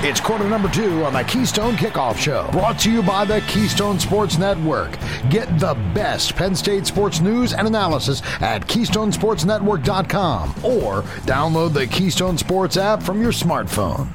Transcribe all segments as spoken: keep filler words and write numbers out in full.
It's quarter number two on the Keystone Kickoff Show, brought to you by the Keystone Sports Network. Get the best Penn State sports news and analysis at keystone sports network dot com or download the Keystone Sports app from your smartphone.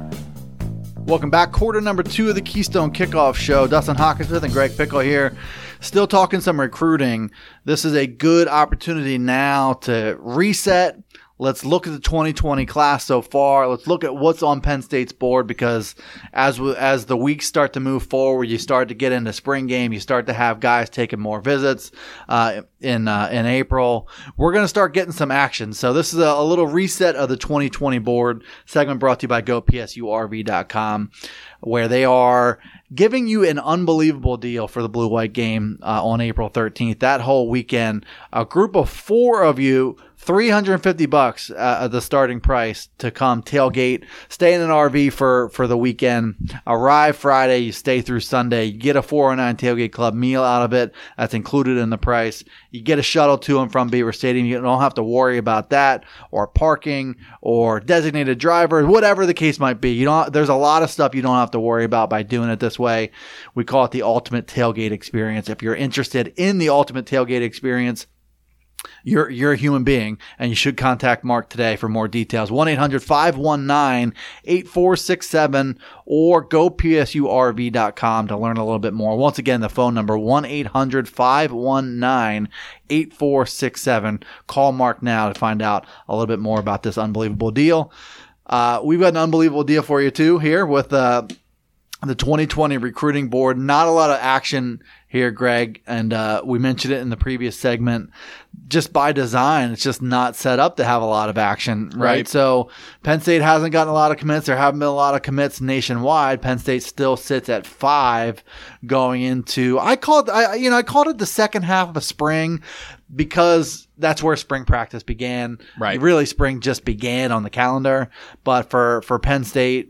Welcome back. Quarter number two of the Keystone Kickoff Show. Dustin Hockenson and Greg Pickle here. Still talking some recruiting. This is a good opportunity now to reset. Let's look at the twenty twenty class so far. Let's look at what's on Penn State's board, because as we, as the weeks start to move forward, you start to get into spring game. You start to have guys taking more visits uh, in uh, in April. We're going to start getting some action. So this is a, a little reset of the twenty twenty board segment brought to you by go p s u r v dot com, where they are giving you an unbelievable deal for the blue-white game uh, on April thirteenth. That whole weekend, a group of four of you, three hundred fifty bucks uh, the starting price to come tailgate, stay in an R V for, for the weekend, arrive Friday, you stay through Sunday, you get a four oh nine Tailgate Club meal out of it. That's included in the price. You get a shuttle to and from Beaver Stadium. You don't have to worry about that, or parking, or designated driver, whatever the case might be. You don't. There's a lot of stuff you don't have to worry about by doing it this way. We call it the ultimate tailgate experience. If you're interested in the ultimate tailgate experience, You're you're a human being, and you should contact Mark today for more details. one eight hundred five one nine eight four six seven or go p s u r v dot com to learn a little bit more. Once again, the phone number one eight hundred five one nine eight four six seven. Call Mark now to find out a little bit more about this unbelievable deal. Uh, we've got an unbelievable deal for you too here with uh, the twenty twenty recruiting board. Not a lot of action here, Greg, and uh, we mentioned it in the previous segment. Just by design, it's just not set up to have a lot of action, right? right? So Penn State hasn't gotten a lot of commits. There haven't been a lot of commits nationwide. Penn State still sits at five going into, I called, I you know, I called it the second half of a spring, because that's where spring practice began. Right. Really, spring just began on the calendar, but for for Penn State,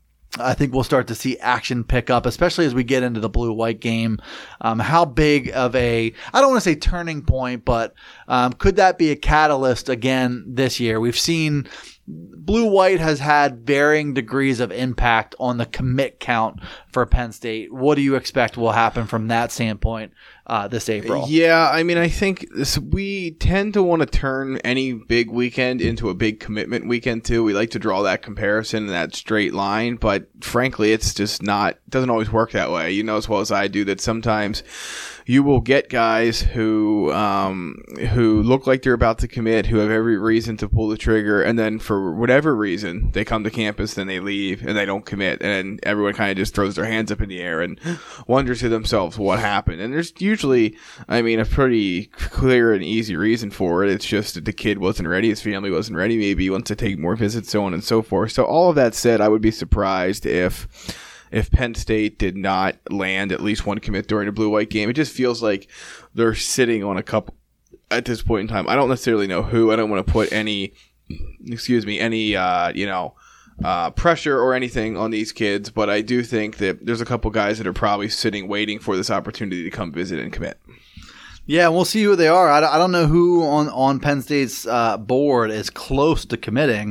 I think we'll start to see action pick up, especially as we get into the blue-white game. Um, how big of a, I don't want to say turning point, but um, could that be a catalyst again this year? We've seen blue-white has had varying degrees of impact on the commit count for Penn State. What do you expect will happen from that standpoint uh, this April? Yeah, I mean, I think this, we tend to want to turn any big weekend into a big commitment weekend too. We like to draw that comparison and that straight line, but frankly, it's just not, doesn't always work that way. You know as well as I do that sometimes you will get guys who um, who look like they're about to commit, who have every reason to pull the trigger, and then for whatever reason, they come to campus, then they leave, and they don't commit, and everyone kind of just throws their hands up in the air and wonders to themselves what happened. And there's usually, I mean, a pretty clear and easy reason for it. It's just that the kid wasn't ready, his family wasn't ready, maybe he wants to take more visits, so on and so forth. So all of that said, I would be surprised if if Penn State did not land at least one commit during a blue-white game. It just feels like they're sitting on a couple at this point in time. I don't necessarily know who. I don't want to put any, excuse me, any, uh, you know, uh, pressure or anything on these kids, but I do think that there's a couple guys that are probably sitting waiting for this opportunity to come visit and commit. Yeah, we'll see who they are. I don't know who on, on Penn State's uh, board is close to committing.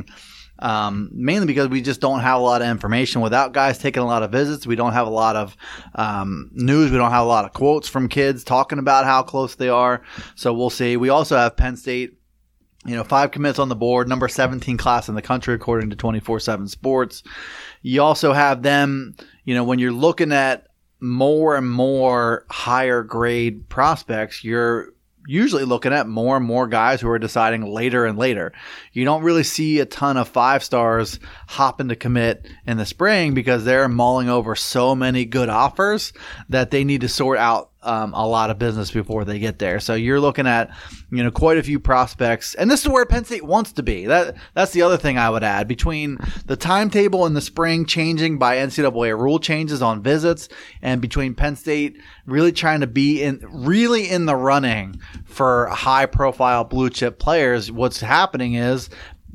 Um, mainly because we just don't have a lot of information. Without guys taking a lot of visits, we don't have a lot of um, news. We don't have a lot of quotes from kids talking about how close they are. So we'll see. We also have Penn State, you know, five commits on the board, number seventeen class in the country according to twenty-four seven Sports. You also have them, you know, when you're looking at more and more higher grade prospects, you're usually looking at more and more guys who are deciding later and later. You don't really see a ton of five stars hopping to commit in the spring because they're mulling over so many good offers that they need to sort out um, a lot of business before they get there. So you're looking at, you know, quite a few prospects, and this is where Penn State wants to be. That that's the other thing I would add. Between the timetable in the spring changing by N C double A rule changes on visits, and between Penn State really trying to be in really in the running for high profile blue chip players, what's happening is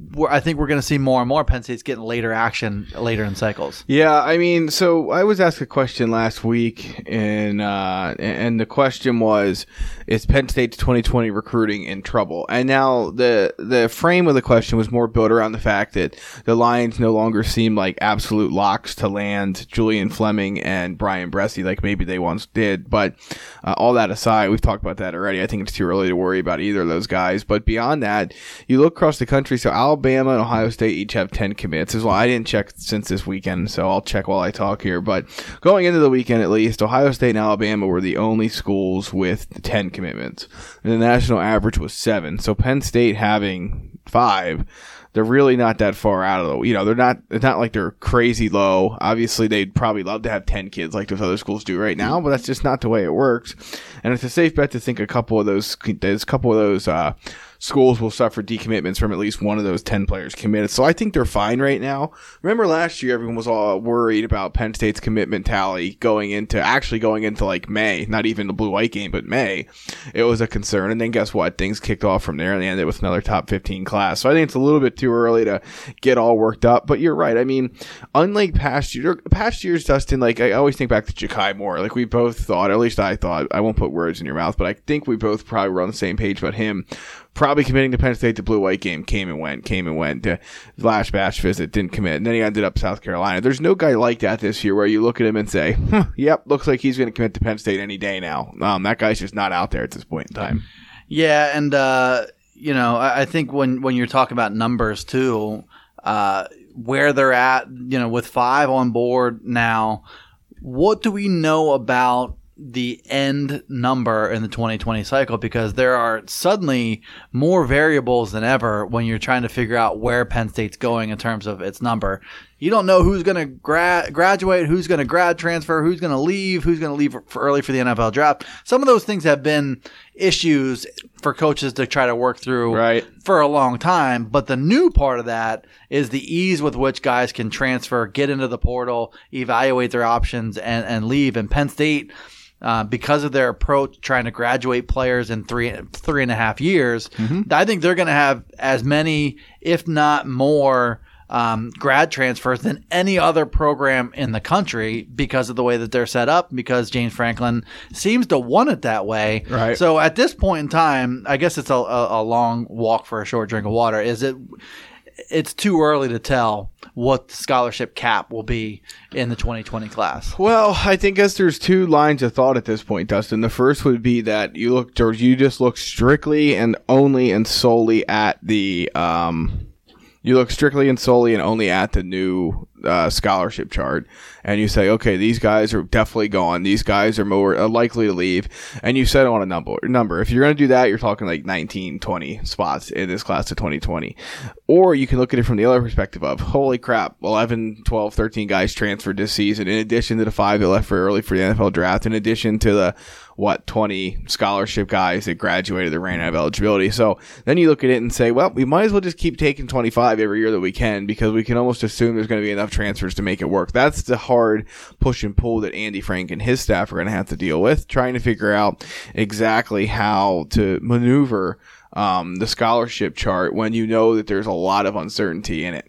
we're, I think we're going to see more and more Penn State's getting later action later in cycles. Yeah, I mean, so I was asked a question last week, and uh, and the question was, is Penn State's twenty twenty recruiting in trouble? And now the the frame of the question was more built around the fact that the Lions no longer seem like absolute locks to land Julian Fleming and Brian Bresci like maybe they once did. But uh, all that aside, we've talked about that already. I think it's too early to worry about either of those guys. But beyond that, you look across the country, so Alabama and Ohio State each have ten commits as well. I didn't check since this weekend, so I'll check while I talk here. But going into the weekend, at least, Ohio State and Alabama were the only schools with ten commitments. And the national average was seven. So Penn State having five, they're really not that far out of the, you know, they're not, it's not like they're crazy low. Obviously, they'd probably love to have ten kids like those other schools do right now, but that's just not the way it works. And it's a safe bet to think a couple of those, there's a couple of those, uh, schools will suffer decommitments from at least one of those ten players committed. So I think they're fine right now. Remember last year, everyone was all worried about Penn State's commitment tally going into, actually going into like May, not even the blue-white game, but May. It was a concern. And then guess what? Things kicked off from there and they ended with another top fifteen class. So I think it's a little bit too early to get all worked up. But you're right. I mean, unlike past year, past years, Dustin, like I always think back to Ja'Kai Moore. Like we both thought, or at least I thought, I won't put words in your mouth, but I think we both probably were on the same page about him. Probably committing to Penn State, the blue-white game, came and went, came and went. The last batch visit, didn't commit. And then he ended up South Carolina. There's no guy like that this year where you look at him and say, huh, yep, looks like he's going to commit to Penn State any day now. Um, that guy's just not out there at this point in time. Yeah, and, uh, you know, I, I think when, when you're talking about numbers, too, uh, where they're at, you know, with five on board now, what do we know about the end number in the twenty twenty cycle? Because there are suddenly more variables than ever when you're trying to figure out where Penn State's going in terms of its number. You don't know who's going to gra- graduate, who's going to grad transfer, who's going to leave, who's going to leave for early for the N F L draft. Some of those things have been issues for coaches to try to work through right. for a long time. But the new part of that is the ease with which guys can transfer, get into the portal, evaluate their options, and, and leave. And Penn State, Uh, because of their approach trying to graduate players in three three and a half years, mm-hmm. I think they're going to have as many, if not more, um, grad transfers than any other program in the country because of the way that they're set up, because James Franklin seems to want it that way. Right. So at this point in time, I guess it's a, a, a long walk for a short drink of water. Is it? It's too early to tell what the scholarship cap will be in the twenty twenty class. Well, I think as there's two lines of thought at this point, Dustin. The first would be that you look, George, you just look strictly and only and solely at the, um, you look strictly and solely and only at the new uh, scholarship chart, and you say, okay, these guys are definitely gone. These guys are more uh, likely to leave, and you set on a number. Number. If you're going to do that, you're talking like nineteen, twenty spots in this class of twenty twenty. Or you can look at it from the other perspective of, holy crap, eleven, twelve, thirteen guys transferred this season, in addition to the five that left for early for the N F L draft, in addition to the, what, twenty scholarship guys that graduated that ran out of eligibility. So then you look at it and say, well, we might as well just keep taking twenty-five every year that we can, because we can almost assume there's going to be enough transfers to make it work. That's the hard push and pull that Andy Frank and his staff are going to have to deal with, trying to figure out exactly how to maneuver um, the scholarship chart when you know that there's a lot of uncertainty in it.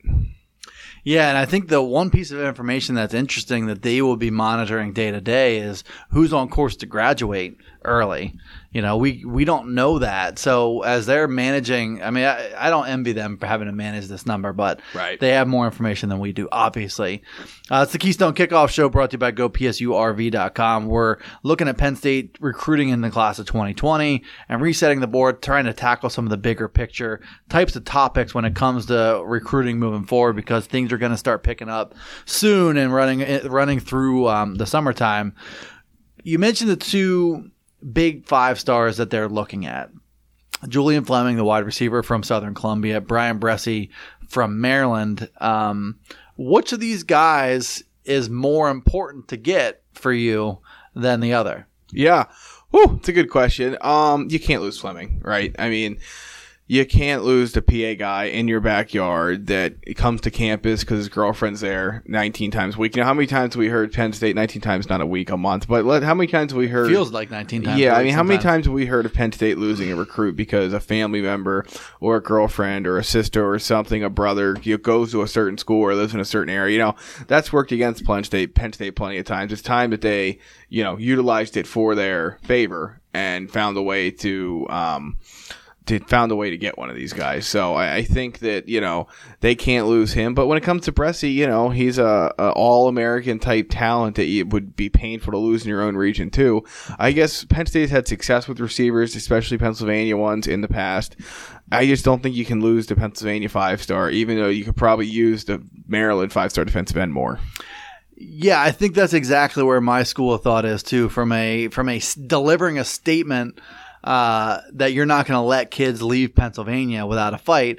Yeah, and I think the one piece of information that's interesting that they will be monitoring day to day is who's on course to graduate early. You know, we, we don't know that. So as they're managing, I mean, I, I don't envy them for having to manage this number, but right. they have more information than we do, obviously. Uh, it's the Keystone Kickoff Show brought to you by Go P S U R V dot com. We're looking at Penn State recruiting in the class of twenty twenty and resetting the board, trying to tackle some of the bigger picture types of topics when it comes to recruiting moving forward, because things are going to start picking up soon and running running through um, the summertime. You mentioned the two big five stars that they're looking at. Julian Fleming, the wide receiver from Southern Columbia, Brian Bresci from Maryland. Um, which of these guys is more important to get for you than the other? Yeah. Whew, it's a good question. Um, you can't lose Fleming, right? I mean, you can't lose the P A guy in your backyard that comes to campus because his girlfriend's there nineteen times a week. You know, how many times have we heard Penn State, nineteen times, not a week, a month, but let, how many times have we heard? Feels like nineteen times. Yeah, I mean, how sometimes. many times have we heard of Penn State losing a recruit because a family member or a girlfriend or a sister or something, a brother, you know, goes to a certain school or lives in a certain area? You know, that's worked against Penn State, Penn State plenty of times. It's time that they, you know, utilized it for their favor and found a way to, um, to found a way to get one of these guys. So I, I think that, you know, they can't lose him. But when it comes to Bressie, you know, he's a, a all-American type talent that it would be painful to lose in your own region too. I guess Penn State's had success with receivers, especially Pennsylvania ones in the past. I just don't think you can lose the Pennsylvania five-star, even though you could probably use the Maryland five-star defensive end more. Yeah, I think that's exactly where my school of thought is too. From a from a delivering a statement uh, that you're not going to let kids leave Pennsylvania without a fight.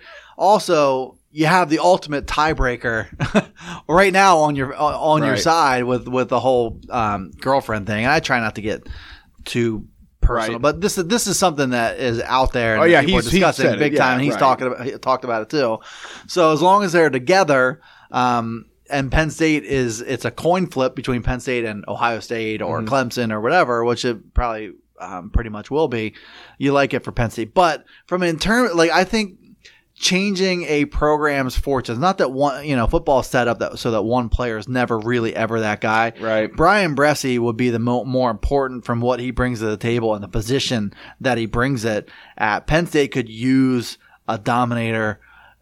Also, you have the ultimate tiebreaker right now on your on right. your side with with the whole um, girlfriend thing. And I try not to get too personal, right. but this is this is something that is out there. And oh yeah, people he's are discussing he big it. time. Yeah, and he's right. talking about he talked about it too. So as long as they're together. Um, And Penn State is it's a coin flip between Penn State and Ohio State or mm-hmm. Clemson or whatever, which it probably um, pretty much will be. You like it for Penn State, but from in term, like I think changing a program's fortunes, not that one, you know, football is set up that so that one player is never really ever that guy. Right. Brian Bressie would be the mo- more important from what he brings to the table and the position that he brings it at. Penn State could use a dominator.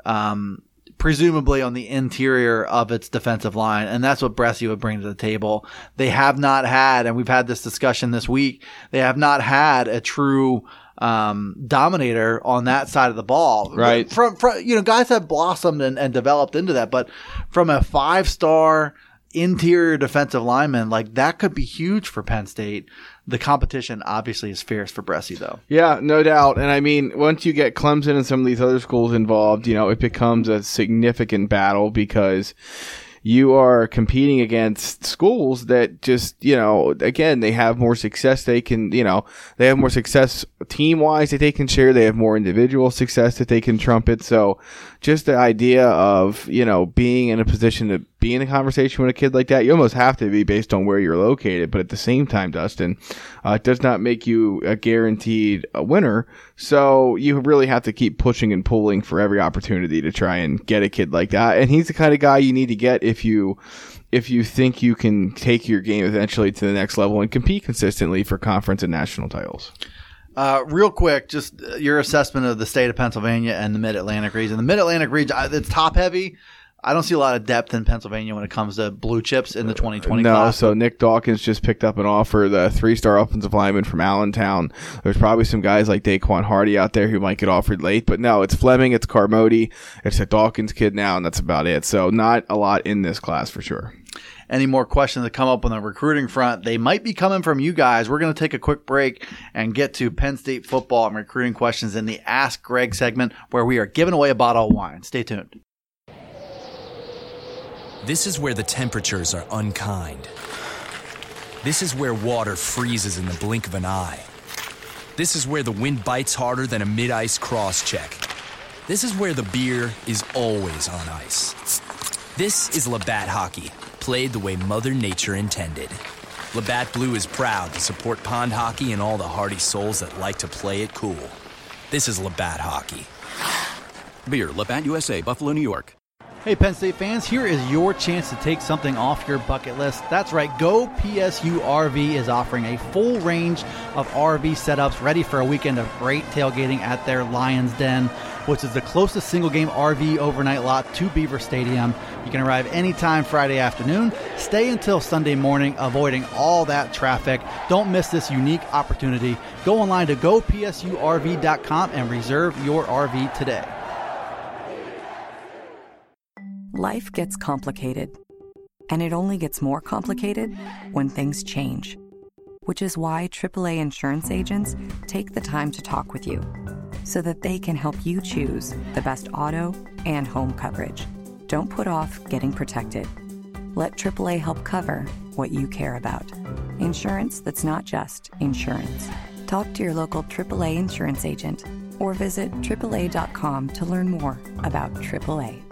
Um, presumably on the interior of its defensive line, and that's what Bressie would bring to the table. They have not had, and we've had this discussion this week, they have not had a true um, dominator on that side of the ball. Right. From, from you know, guys have blossomed and, and developed into that, but from a five-star interior defensive lineman, like that could be huge for Penn State. The competition obviously is fierce for Bressie, though. Yeah, no doubt. And I mean, once you get Clemson and some of these other schools involved, you know, it becomes a significant battle because you are competing against schools that just, you know, again, they have more success. They can, you know, they have more success team-wise that they can share. They have more individual success that they can trumpet. So just the idea of, you know, being in a position to be in a conversation with a kid like that, you almost have to be based on where you're located. But at the same time, Dustin, uh, it does not make you a guaranteed a winner. So you really have to keep pushing and pulling for every opportunity to try and get a kid like that. And he's the kind of guy you need to get if you if you think you can take your game eventually to the next level and compete consistently for conference and national titles. Uh, real quick, just your assessment of the state of Pennsylvania and the Mid-Atlantic region. The Mid-Atlantic region, it's top-heavy. I don't see a lot of depth in Pennsylvania when it comes to blue chips in the twenty twenty no, class. So Nick Dawkins just picked up an offer, the three-star offensive lineman from Allentown. There's probably some guys like Daquan Hardy out there who might get offered late, but no, it's Fleming, it's Carmody, it's a Dawkins kid now, and that's about it. So not a lot in this class for sure. Any more questions that come up on the recruiting front, they might be coming from you guys. We're going to take a quick break and get to Penn State football and recruiting questions in the Ask Greg segment where we are giving away a bottle of wine. Stay tuned. This is where the temperatures are unkind. This is where water freezes in the blink of an eye. This is where the wind bites harder than a mid-ice cross-check. This is where the beer is always on ice. This is Labatt Hockey, played the way Mother Nature intended. Labatt Blue is proud to support pond hockey and all the hardy souls that like to play it cool. This is Labatt Hockey. Beer, Labatt U S A, Buffalo, New York. Hey, Penn State fans, here is your chance to take something off your bucket list. That's right, Go P S U R V is offering a full range of R V setups ready for a weekend of great tailgating at their Lions Den, which is the closest single-game R V overnight lot to Beaver Stadium. You can arrive anytime Friday afternoon, stay until Sunday morning, avoiding all that traffic. Don't miss this unique opportunity. Go online to go P S U R V dot com and reserve your R V today. Life gets complicated, and it only gets more complicated when things change, which is why triple A insurance agents take the time to talk with you so that they can help you choose the best auto and home coverage. Don't put off getting protected. Let triple A help cover what you care about. Insurance that's not just insurance. Talk to your local triple A insurance agent. or visit triple A dot com to learn more about triple A.